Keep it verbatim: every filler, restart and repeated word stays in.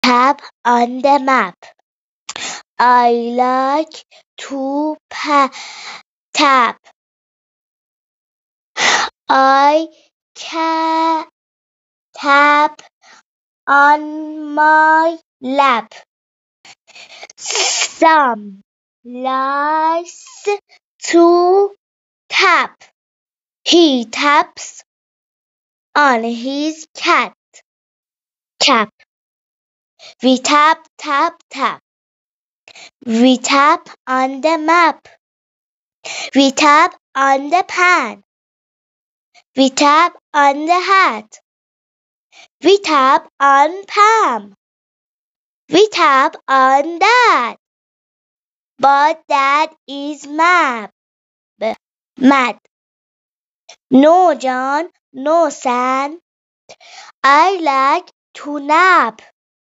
Tap on the map. I like to pa- tap. I can tap on my lap. Sam likes to tap. He taps on his cat cap. We tap, tap, tap. We tap on the map. We tap on the pan. We tap on the hat. We tap on Pam. We tap on Dad. But Dad is mad. Mad. No, John. No, Sam. I like to nap.